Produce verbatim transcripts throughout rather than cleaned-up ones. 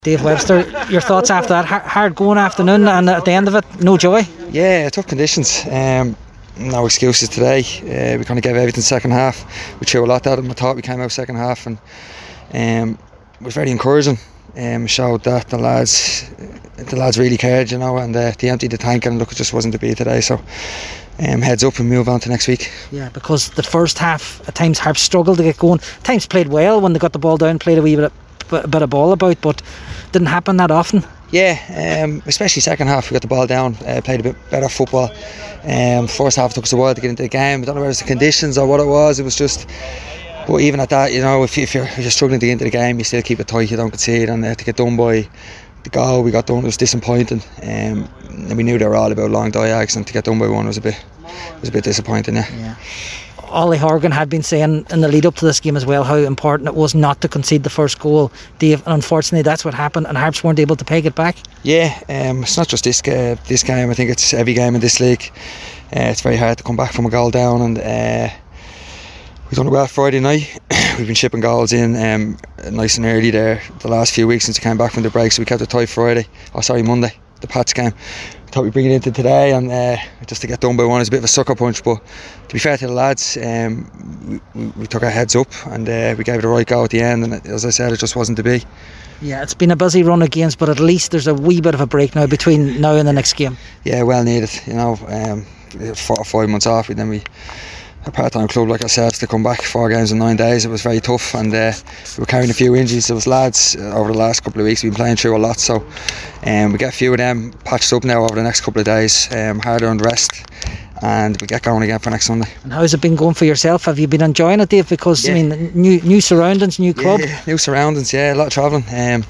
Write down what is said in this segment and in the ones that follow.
Dave Webster, your thoughts after that hard, hard going afternoon, and at the end of it, no joy? Yeah, tough conditions. Um, no excuses today. Uh, we kind of gave everything second half. We threw a lot at them. I thought we came out second half, and um, it was very encouraging. Um, showed that the lads, the lads really cared, you know, and uh, they emptied the tank, and look, it just wasn't to be today. So. Um, heads up and move on to next week. Yeah, because the first half at times Harps struggled to get going. At times played well when they got the ball down, played a wee bit of, a bit of ball about, but didn't happen that often. Yeah, um, especially second half we got the ball down, uh, played a bit better football. Um, first half it took us a while to get into the game. I don't know whether it was the conditions or what it was. It was just, but even at that, you know, if, if, you're, if you're struggling to get into the game, you still keep it tight. You don't concede, and uh, to get done by the goal we got done, it was disappointing. Um, and we knew they were all about long diags, and to get done by one was a bit, was a bit disappointing. Yeah. yeah. Ollie Horgan had been saying in the lead up to this game as well how important it was not to concede the first goal, Dave, and unfortunately that's what happened, and Harps weren't able to peg it back. Yeah, um, it's not just this uh, this game. I think it's every game in this league. Uh, it's very hard to come back from a goal down, and uh, we've done it well Friday night. We've been shipping goals in um, nice and early there the last few weeks since we came back from the break, so we kept it tight Friday. Oh, sorry, Monday, the Pats game. Thought we'd bring it into today, and uh, just to get done by one is a bit of a sucker punch, but to be fair to the lads, um, we, we took our heads up, and uh, we gave it a right go at the end, and it, as I said, it just wasn't to be. Yeah, it's been a busy run of games, but at least there's a wee bit of a break now between now and the next game. Yeah, well needed, you know. um, four or five months off, then we a part-time club like ourselves to come back four games in nine days. It was very tough, and uh, we were carrying a few injuries. There was lads uh, over the last couple of weeks we've been playing through a lot, so um, we get a few of them patched up now over the next couple of days, um, harder on the rest, and we get going again for next Sunday. And how's it been going for yourself? Have you been enjoying it, Dave? Because yeah. I mean, new new surroundings, new club. Yeah, new surroundings. Yeah, a lot of travelling. Um,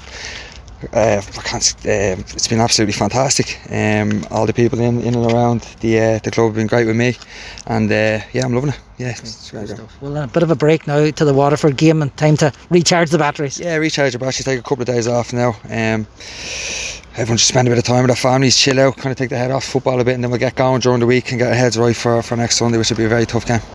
Uh, I can't, uh, it's been absolutely fantastic. Um, all the people in, in and around the uh, the club have been great with me, and uh, yeah, I'm loving it. Yeah, it's great stuff. Well, a bit of a break now to the Waterford game, and time to recharge the batteries. Yeah, recharge the batteries. Take a couple of days off now. Um, everyone should spend a bit of time with their families, chill out, kind of take the head off football a bit, and then we'll get going during the week and get our heads right for for next Sunday, which will be a very tough game.